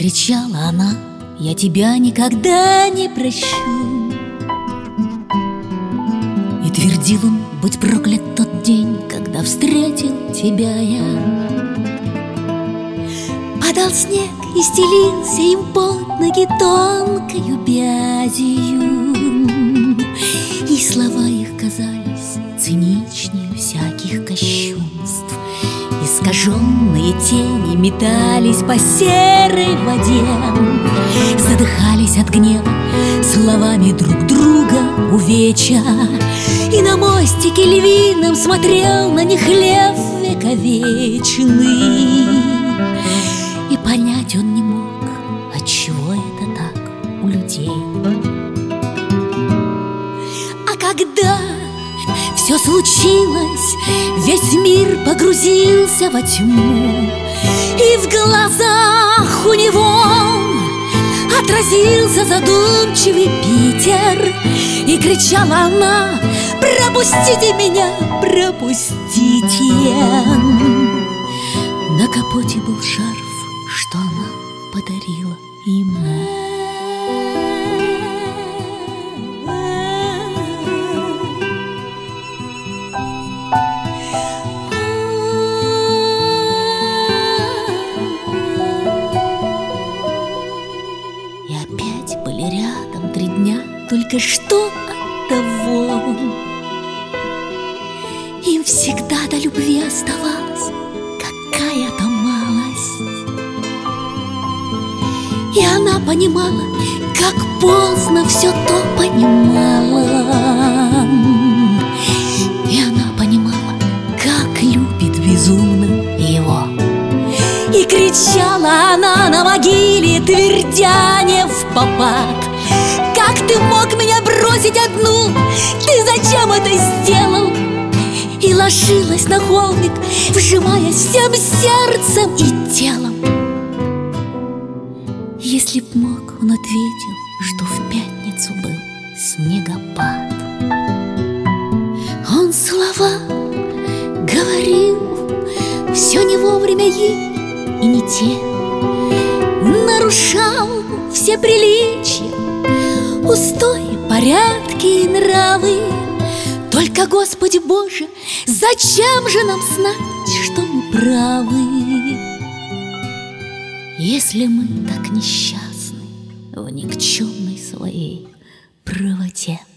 кричала она: я тебя никогда не прощу. И твердил он: будь проклят тот день, когда встретил тебя я. Падал снег и стелился им под ноги тонкою бязью, и слова их казались циничнее всяких кощунств. Искаженные тени метались по серой воде, задыхались от гнева словами друг друга увеча. И на мостике львином смотрел на них лев вековечный, и понять он не мог, отчего это так у людей. А когда все случилось, весь мир погрузился во тьму, и в глазах у него отразился задумчивый Питер, и кричала она: пропустите меня, пропустите. На капоте был шарф, что она подарила ему. И опять были рядом 3 дня, только что от того им всегда до любви оставалась какая-то малость. И она понимала, как поздно все то понимала. И она понимала, как любит безумно его. И кричала она на могиле, твердя не впопад: как ты мог меня бросить одну? Ты зачем это сделал? И ложилась на холмик, вжимаясь всем сердцем и телом. Если б мог, он ответил, что в пятницу был снегопад. Он слова говорил все не вовремя ей и не те, нарушал все приличия, устои, порядки и нравы. Только, Господи Боже, зачем же нам знать, что мы правы, если мы так несчастны в никчемной своей правоте?